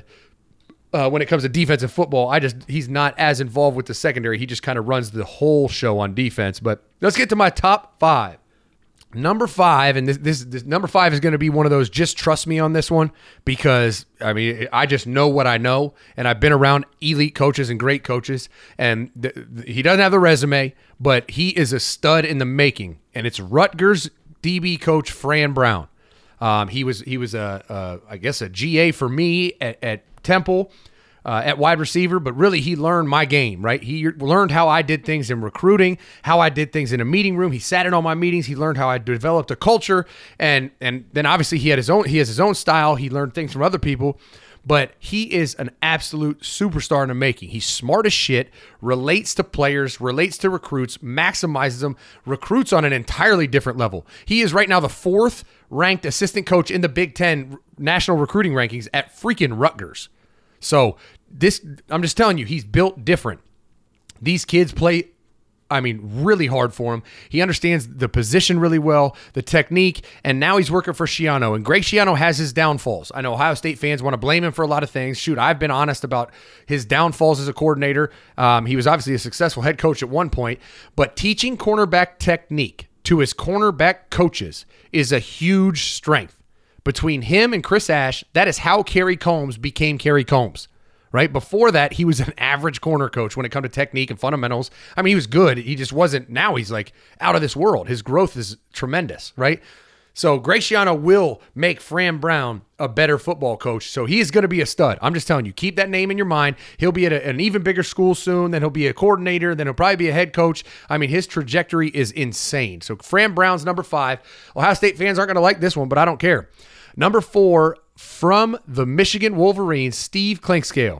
uh, when it comes to defensive football. I just he's not as involved with the secondary. He just kind of runs the whole show on defense. But let's get to my top five. Number five, and this, this this number five is going to be one of those just trust me on this one because, I mean, I just know what I know, and I've been around elite coaches and great coaches, and th- th- he doesn't have the resume, but he is a stud in the making, and it's Rutgers D B coach Fran Brown. Um, he was, he was a, a, I guess, a G A for me at, at Temple. Uh, at wide receiver, but really he learned my game, right? He learned how I did things in recruiting, how I did things in a meeting room. He sat in all my meetings. He learned how I developed a culture, and and then obviously he had his own. He has his own style. He learned things from other people, but he is an absolute superstar in the making. He's smart as shit, relates to players, relates to recruits, maximizes them, recruits on an entirely different level. He is right now the fourth ranked assistant coach in the Big Ten national recruiting rankings at freaking Rutgers. So this, I'm just telling you, he's built different. These kids play, I mean, really hard for him. He understands the position really well, the technique, and now he's working for Schiano. And Greg Schiano has his downfalls. I know Ohio State fans want to blame him for a lot of things. Shoot, I've been honest about his downfalls as a coordinator. Um, he was obviously a successful head coach at one point, but teaching cornerback technique to his cornerback coaches is a huge strength. Between him and Chris Ash, that is how Kerry Combs became Kerry Combs, right? Before that, he was an average corner coach when it comes to technique and fundamentals. I mean, he was good. He just wasn't. Now he's like out of this world. His growth is tremendous, right? So Greg Schiano will make Fran Brown a better football coach. So he is going to be a stud. I'm just telling you, keep that name in your mind. He'll be at a, an even bigger school soon. Then he'll be a coordinator. Then he'll probably be a head coach. I mean, his trajectory is insane. So Fran Brown's number five. Ohio State fans aren't going to like this one, but I don't care. Number four, from the Michigan Wolverines, Steve Clinkscale.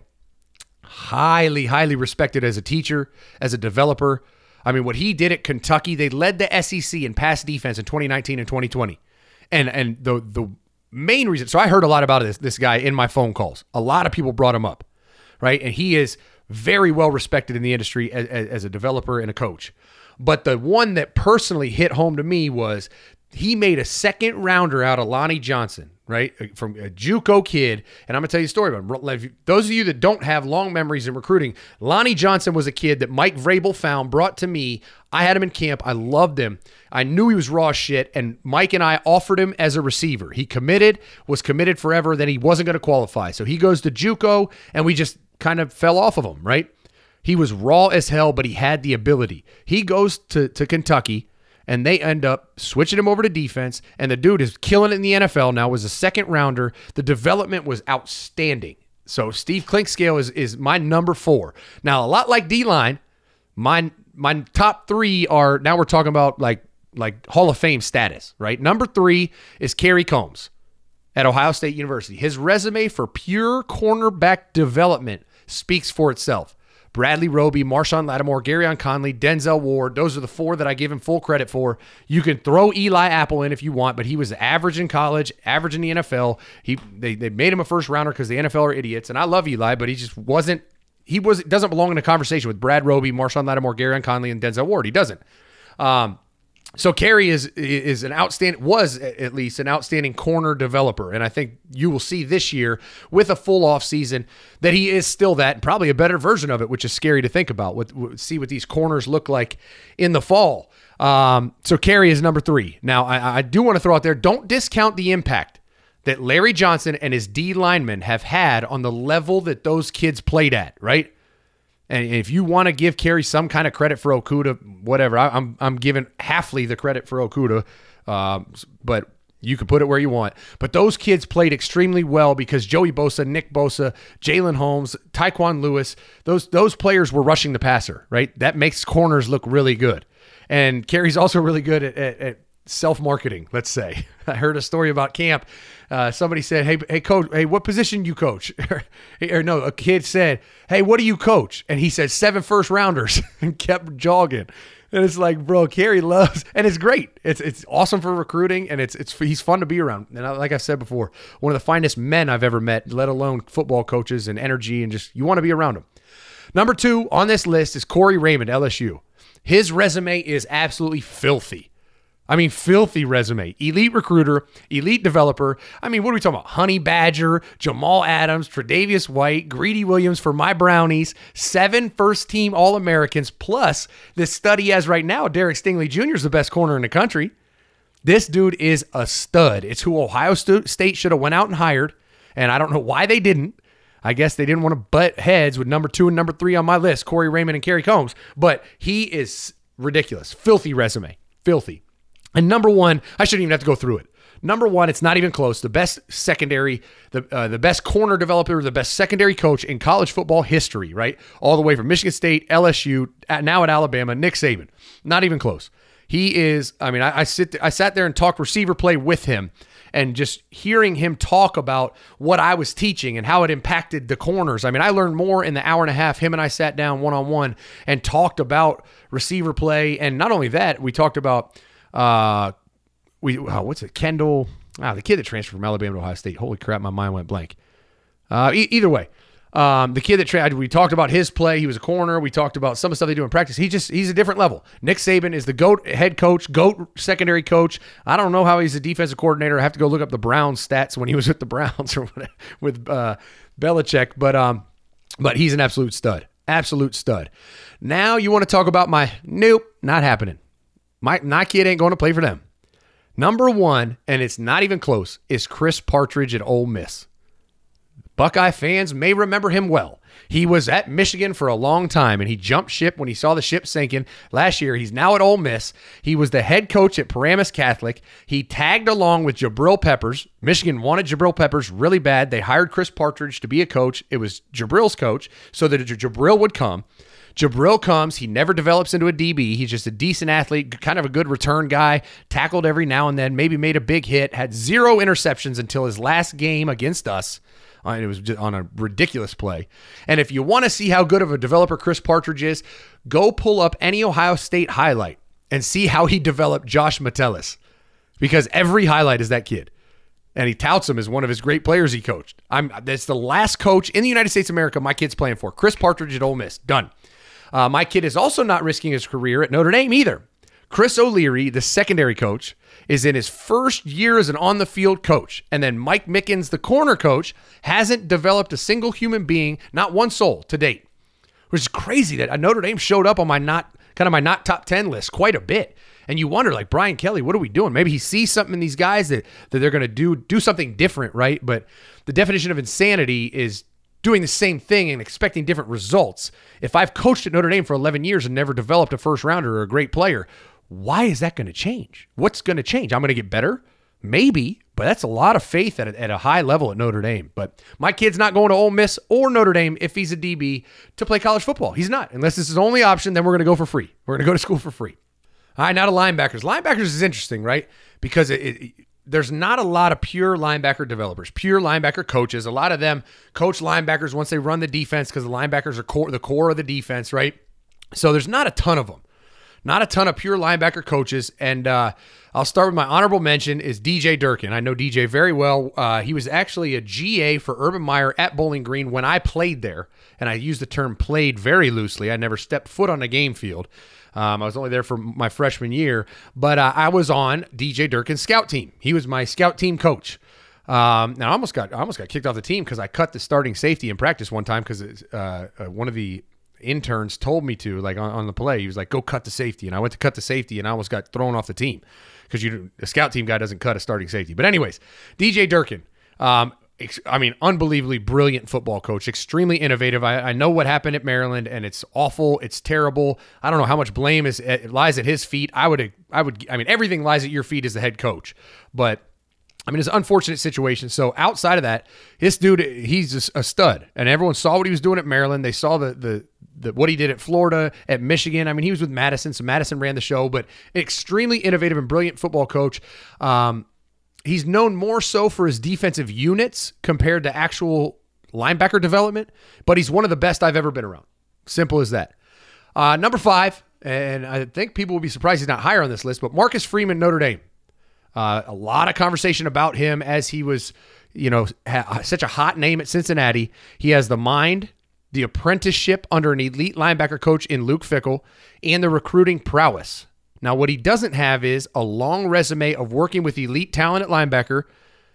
Highly, highly respected as a teacher, as a developer. I mean, what he did at Kentucky, they led the S E C in pass defense in twenty nineteen and twenty twenty. And and the the main reason, so I heard a lot about this, this guy in my phone calls. A lot of people brought him up, right? And he is very well respected in the industry as, as a developer and a coach. But the one that personally hit home to me was he made a second rounder out of Lonnie Johnson, right? From a JUCO kid. And I'm going to tell you a story about him. Those of you that don't have long memories in recruiting, Lonnie Johnson was a kid that Mike Vrabel found, brought to me. I had him in camp. I loved him. I knew he was raw shit. And Mike and I offered him as a receiver. He committed, was committed forever. Then he wasn't going to qualify. So he goes to JUCO and we just kind of fell off of him, right? He was raw as hell, but he had the ability. He goes to, to Kentucky, and they end up switching him over to defense, and the dude is killing it in the N F L now, was a second rounder. The development was outstanding. So Steve Clinkscale is is my number four. Now, a lot like D-line, my, my top three are, now we're talking about like, like Hall of Fame status, right? Number three is Kerry Combs at Ohio State University. His resume for pure cornerback development speaks for itself. Bradley Roby, Marshawn Lattimore, Garyon Conley, Denzel Ward. Those are the four that I give him full credit for. You can throw Eli Apple in if you want, but he was average in college, average in the N F L. He they, they made him a first rounder because the N F L are idiots. And I love Eli, but he just wasn't, he was doesn't belong in a conversation with Brad Roby, Marshawn Lattimore, Garyon Conley, and Denzel Ward. He doesn't. Um, So Kerry is is an outstanding, was at least an outstanding corner developer. And I think you will see this year with a full off season that he is still that, and probably a better version of it, which is scary to think about. What, see what these corners look like in the fall. Um, so Kerry is number three. Now, I, I do want to throw out there, don't discount the impact that Larry Johnson and his D linemen have had on the level that those kids played at, right? And if you want to give Kerry some kind of credit for Okudah, whatever, I, I'm I'm giving halfly the credit for Okudah, um, but you can put it where you want. But those kids played extremely well because Joey Bosa, Nick Bosa, Jalen Holmes, Tyquan Lewis, those those players were rushing the passer, right? That makes corners look really good. And Kerry's also really good at, at, at self-marketing, let's say. I heard a story about camp. Uh, somebody said, hey, hey, coach, hey, what position you coach? Or no, a kid said, hey, what do you coach? And he said, seven first rounders, and kept jogging. And it's like, bro, Kerry loves, and it's great. It's it's awesome for recruiting, and it's it's he's fun to be around. And I, like I said before, one of the finest men I've ever met, let alone football coaches and energy, and just, you want to be around him. Number two on this list is Corey Raymond, L S U. His resume is absolutely filthy. I mean, filthy resume. Elite recruiter, elite developer. I mean, what are we talking about? Honey Badger, Jamal Adams, Tre'Davious White, Greedy Williams for my Brownies, seven first-team All-Americans, plus this study he has right now, Derek Stingley Junior is the best corner in the country. This dude is a stud. It's who Ohio State should have went out and hired, and I don't know why they didn't. I guess they didn't want to butt heads with number two and number three on my list, Corey Raymond and Kerry Combs, but he is ridiculous. Filthy resume. Filthy. And number one, I shouldn't even have to go through it. Number one, it's not even close. The best secondary, the uh, the best corner developer, the best secondary coach in college football history, right? All the way from Michigan State, L S U, at, now at Alabama, Nick Saban. Not even close. He is, I mean, I, I sit, I sat there and talked receiver play with him, and just hearing him talk about what I was teaching and how it impacted the corners. I mean, I learned more in the hour and a half. Him and I sat down one-on-one and talked about receiver play. And not only that, we talked about Uh, we oh, what's it? Kendall, ah, the kid that transferred from Alabama to Ohio State. Holy crap, my mind went blank. Uh, e- either way, um, the kid that tra- we talked about his play. He was a corner. We talked about some of the stuff they do in practice. He just he's a different level. Nick Saban is the GOAT head coach, GOAT secondary coach. I don't know how he's a defensive coordinator. I have to go look up the Browns stats when he was with the Browns or whatever, with uh, Belichick. But um, but he's an absolute stud, absolute stud. Now you want to talk about my nope, not happening. My, my kid ain't going to play for them. Number one, and it's not even close, is Chris Partridge at Ole Miss. Buckeye fans may remember him well. He was at Michigan for a long time, and he jumped ship when he saw the ship sinking last year. He's now at Ole Miss. He was the head coach at Paramus Catholic. He tagged along with Jabril Peppers. Michigan wanted Jabril Peppers really bad. They hired Chris Partridge to be a coach. It was Jabril's coach so that Jabril would come. Jabril comes. He never develops into a D B. He's just a decent athlete, kind of a good return guy, tackled every now and then, maybe made a big hit, had zero interceptions until his last game against us. Uh, it was just on a ridiculous play. And if you want to see how good of a developer Chris Partridge is, go pull up any Ohio State highlight and see how he developed Josh Metellus, because every highlight is that kid. And he touts him as one of his great players he coached. I'm That's the last coach in the United States of America my kid's playing for. Chris Partridge at Ole Miss. Done. Uh, my kid is also not risking his career at Notre Dame either. Chris O'Leary, the secondary coach, is in his first year as an on-the-field coach. And then Mike Mickens, the corner coach, hasn't developed a single human being, not one soul, to date. Which is crazy that Notre Dame showed up on my not kind of my not top ten list quite a bit. And you wonder, like, Brian Kelly, what are we doing? Maybe he sees something in these guys that, that they're going to do do something different, right? But the definition of insanity is doing the same thing and expecting different results. If I've coached at Notre Dame for eleven years and never developed a first rounder or a great player, why is that going to change? What's going to change? I'm going to get better? Maybe, but that's a lot of faith at a, at a high level at Notre Dame. But my kid's not going to Ole Miss or Notre Dame if he's a D B to play college football. He's not. Unless this is his only option, then we're going to go for free. We're going to go to school for free. All right, now to linebackers. Linebackers is interesting, right? Because it, it, there's not a lot of pure linebacker developers, pure linebacker coaches. A lot of them coach linebackers once they run the defense because the linebackers are core, the core of the defense, right? So there's not a ton of them. Not a ton of pure linebacker coaches. And uh, I'll start with my honorable mention is D J Durkin. I know D J very well. Uh, he was actually a G A for Urban Meyer at Bowling Green when I played there. And I use the term played very loosely. I never stepped foot on a game field. Um, I was only there for my freshman year, but uh, I was on D J Durkin's scout team. He was my scout team coach. Um, now I almost got I almost got kicked off the team because I cut the starting safety in practice one time because uh, uh, one of the interns told me to, like on, on the play. He was like, "Go cut the safety," and I went to cut the safety, and I almost got thrown off the team because you the scout team guy doesn't cut a starting safety. But anyways, D J Durkin. Um, I mean, unbelievably brilliant football coach, extremely innovative. I, I know what happened at Maryland, and it's awful. It's terrible. I don't know how much blame is it lies at his feet. I would, I would, I mean, everything lies at your feet as the head coach. But I mean, it's an unfortunate situation. So outside of that, this dude, he's a stud, and everyone saw what he was doing at Maryland. They saw the the, the what he did at Florida, at Michigan. I mean, he was with Madison, so Madison ran the show. But extremely innovative and brilliant football coach. Um, He's known more so for his defensive units compared to actual linebacker development, but he's one of the best I've ever been around. Simple as that. Uh, number five, and I think people will be surprised he's not higher on this list, but Marcus Freeman, Notre Dame. Uh, a lot of conversation about him as he was, you know, ha- such a hot name at Cincinnati. He has the mind, the apprenticeship under an elite linebacker coach in Luke Fickell, and the recruiting prowess. Now, what he doesn't have is a long resume of working with elite talent at linebacker.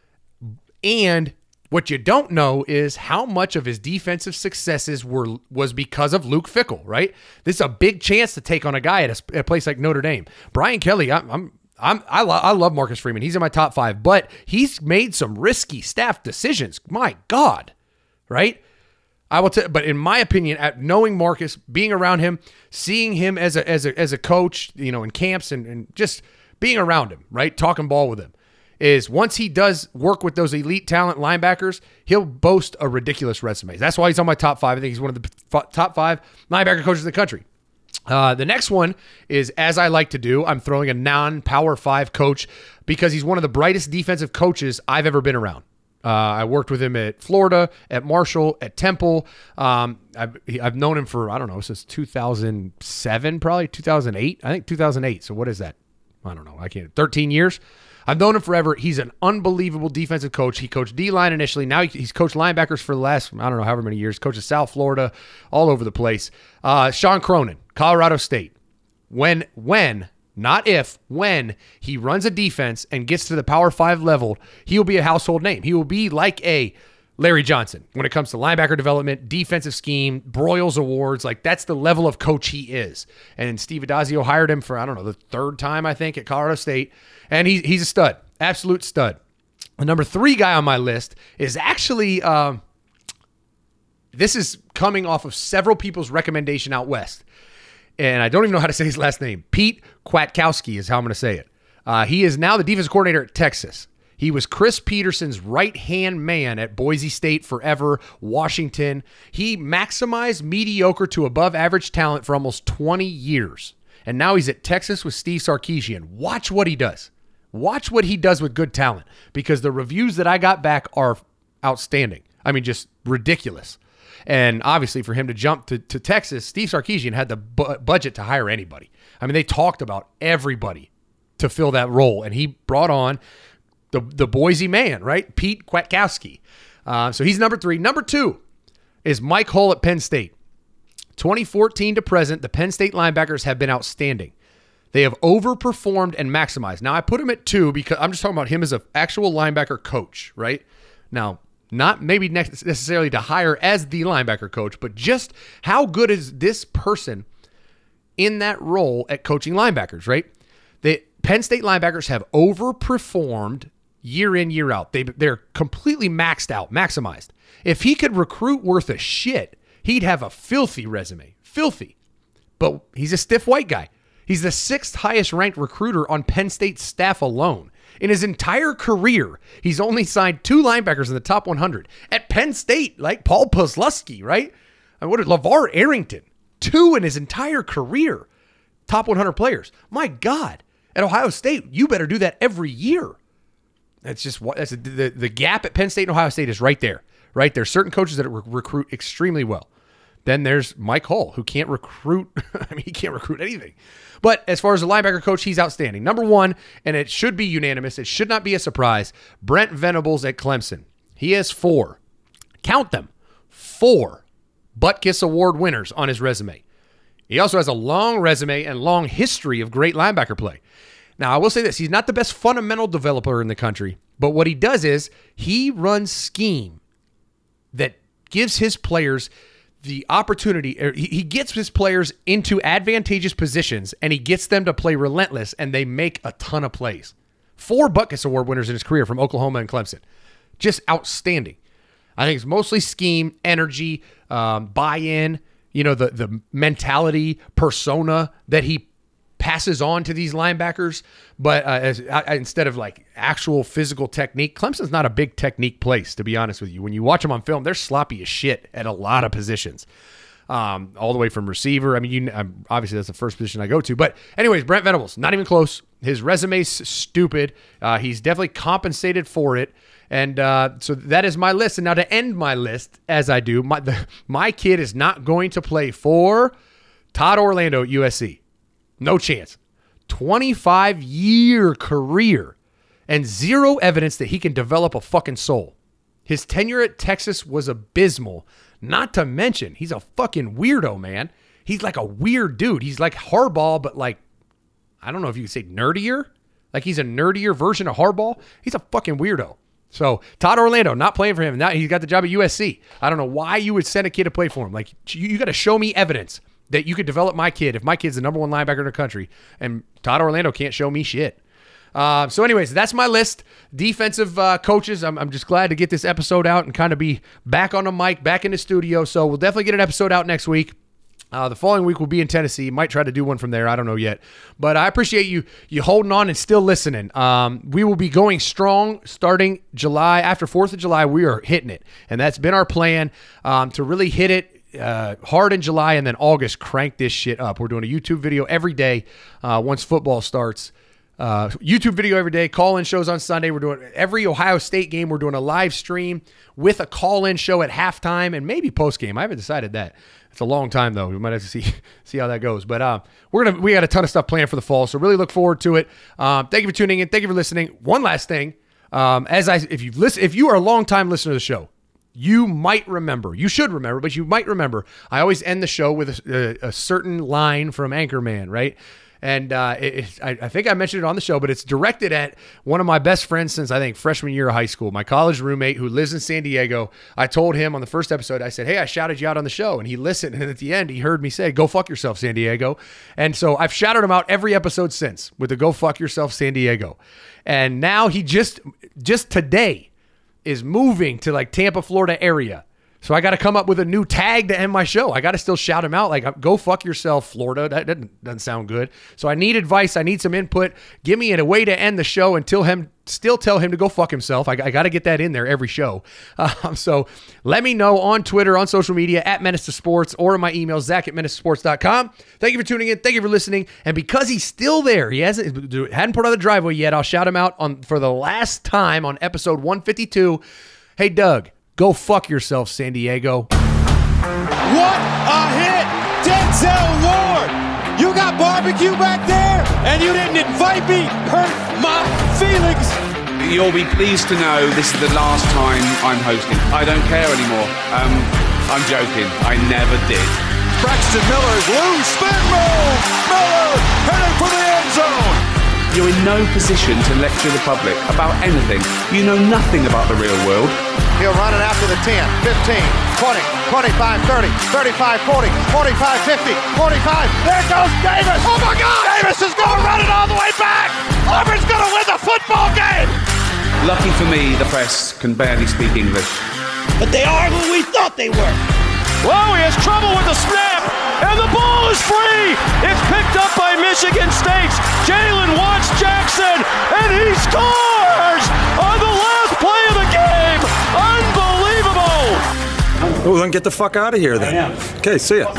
And what you don't know is how much of his defensive successes were was because of Luke Fickell, right? This is a big chance to take on a guy at a, at a place like Notre Dame. Brian Kelly, I'm, I'm, I'm I, lo- I love Marcus Freeman. He's in my top five, but he's made some risky staff decisions. My God, right? I will tell, but in my opinion, at knowing Marcus, being around him, seeing him as a as a as a coach, you know, in camps and, and just being around him, right, talking ball with him, is once he does work with those elite talent linebackers, he'll boast a ridiculous resume. That's why he's on my top five. I think he's one of the f- top five linebacker coaches in the country. Uh, the next one is, as I like to do, I'm throwing a non-Power Five coach because he's one of the brightest defensive coaches I've ever been around. Uh, I worked with him at Florida, at Marshall, at Temple. Um, I've, I've known him for, I don't know, since two thousand seven, probably two thousand eight. I think two thousand eight. So what is that? I don't know. I can't. thirteen years. I've known him forever. He's an unbelievable defensive coach. He coached D-line initially. Now he's coached linebackers for the last, I don't know, however many years. Coaches South Florida, all over the place. Uh, Sean Cronin, Colorado State. When, when, not if, when he runs a defense and gets to the Power Five level, he will be a household name. He will be like a Larry Johnson when it comes to linebacker development, defensive scheme, Broyles Awards. Like, that's the level of coach he is. And Steve Addazio hired him for, I don't know, the third time, I think, at Colorado State. And he, he's a stud, absolute stud. The number three guy on my list is actually, um, this is coming off of several people's recommendation out west. And I don't even know how to say his last name. Pete Kwiatkowski is how I'm going to say it. Uh, he is now the defensive coordinator at Texas. He was Chris Peterson's right-hand man at Boise State forever, Washington. He maximized mediocre to above-average talent for almost twenty years. And now he's at Texas with Steve Sarkisian. Watch what he does. Watch what he does with good talent, because the reviews that I got back are outstanding. I mean, just ridiculous. And obviously for him to jump to, to Texas, Steve Sarkisian had the bu- budget to hire anybody. I mean, they talked about everybody to fill that role. And he brought on the, the Boise man, right? Pete Kwiatkowski. Uh, so he's number three. Number two is Mike Hull at Penn State. twenty fourteen to present, the Penn State linebackers have been outstanding. They have overperformed and maximized. Now, I put him at two because I'm just talking about him as an actual linebacker coach, right? Now, not maybe necessarily to hire as the linebacker coach, but just how good is this person in that role at coaching linebackers, right? The Penn State linebackers have overperformed year in, year out. They, they're completely maxed out, maximized. If he could recruit worth a shit, he'd have a filthy resume. Filthy. But he's a stiff white guy. He's the sixth highest ranked recruiter on Penn State's staff alone. In his entire career, he's only signed two linebackers in the top one hundred. At Penn State, like Paul Posluszky, right? I mean, what is LeVar Arrington? Two in his entire career. Top one hundred players. My God. At Ohio State, you better do that every year. That's just what that's a, the, the gap at Penn State and Ohio State is right there. Right? There's certain coaches that re- recruit extremely well. Then there's Mike Hull, who can't recruit. I mean, he can't recruit anything. But as far as a linebacker coach, he's outstanding. Number one, and it should be unanimous, it should not be a surprise, Brent Venables at Clemson. He has four. Count them. Four Butkus Award winners on his resume. He also has a long resume and long history of great linebacker play. Now, I will say this. He's not the best fundamental developer in the country, but what he does is he runs scheme that gives his players the opportunity, or he gets his players into advantageous positions and he gets them to play relentless and they make a ton of plays. Four Butkus Award winners in his career from Oklahoma and Clemson. Just outstanding. I think it's mostly scheme, energy, um, buy-in, you know, the, the mentality, persona that he passes on to these linebackers, but uh, as, uh, instead of like actual physical technique, Clemson's not a big technique place, to be honest with you. When you watch them on film, they're sloppy as shit at a lot of positions, um, all the way from receiver. I mean, you um, obviously that's the first position I go to. But anyways, Brent Venables, not even close. His resume's stupid. Uh, he's definitely compensated for it. And uh, so that is my list. And now to end my list, as I do, my, the, my kid is not going to play for Todd Orlando at U S C. No chance. twenty-five year career and zero evidence that he can develop a fucking soul. His tenure at Texas was abysmal. Not to mention, he's a fucking weirdo, man. He's like a weird dude. He's like Harbaugh, but like, I don't know if you could say nerdier. Like he's a nerdier version of Harbaugh. He's a fucking weirdo. So Todd Orlando, not playing for him. Now he's got the job at U S C. I don't know why you would send a kid to play for him. Like you, you got to show me evidence that you could develop my kid if my kid's the number one linebacker in the country, and Todd Orlando can't show me shit. Uh, so anyways, that's my list. Defensive uh, coaches, I'm, I'm just glad to get this episode out and kind of be back on the mic, back in the studio. So we'll definitely get an episode out next week. Uh, the following week will be in Tennessee. Might try to do one from there. I don't know yet. But I appreciate you you holding on and still listening. Um, we will be going strong starting July. After fourth of July, we are hitting it. And that's been our plan, um, to really hit it Uh, hard in July, and then August crank this shit up. We're doing a YouTube video every day uh, once football starts. Uh, YouTube video every day, call-in shows on Sunday. We're doing every Ohio State game. We're doing a live stream with a call-in show at halftime and maybe post-game. I haven't decided that. It's a long time though. We might have to see see how that goes. But uh, we're gonna we got a ton of stuff planned for the fall, so really look forward to it. Um, thank you for tuning in. Thank you for listening. One last thing, um, as I if you listen, if you are a long-time listener to the show, you might remember, you should remember, but you might remember, I always end the show with a, a, a certain line from Anchorman, right? And uh, it, it, I, I think I mentioned it on the show, but it's directed at one of my best friends since, I think, freshman year of high school, my college roommate who lives in San Diego. I told him on the first episode, I said, hey, I shouted you out on the show. And he listened. And at the end, he heard me say, go fuck yourself, San Diego. And so I've shouted him out every episode since with the go fuck yourself, San Diego. And now he just, just today, is moving to like Tampa, Florida area. So I got to come up with a new tag to end my show. I got to still shout him out like, go fuck yourself, Florida. That doesn't, doesn't sound good. So I need advice. I need some input. Give me a way to end the show until him, still tell him to go fuck himself. I, I got to get that in there every show. Um, so let me know on Twitter, on social media, at Menace to Sports, or in my email, Zach at menace to sports dot com. Thank you for tuning in. Thank you for listening. And because he's still there, he hasn't hadn't put on the driveway yet, I'll shout him out on for the last time on episode one fifty-two. Hey, Doug. Go fuck yourself, San Diego. What a hit! Denzel Ward! You got barbecue back there, and you didn't invite me. Hurt my feelings. you'll be pleased to know this is the last time I'm hosting. I don't care anymore. Um, I'm joking. I never did. Braxton Miller's loose spin move. Miller heading for the end zone. You're in no position to lecture the public about anything. You know nothing about the real world. He'll run it after the ten, fifteen, twenty, twenty-five, thirty, thirty-five, forty, forty-five, fifty, forty-five. There goes Davis. Oh my God! Davis is going to run it all the way back. Auburn's going to win the football game. Lucky for me, the press can barely speak English. But they are who we thought they were. Whoa, he has trouble with the snap, and the ball is free. It's picked up by Michigan State's Jalen Watts Jackson, and he scores on the last play of the game. Unbelievable. Well, then get the fuck out of here then. Okay, see ya.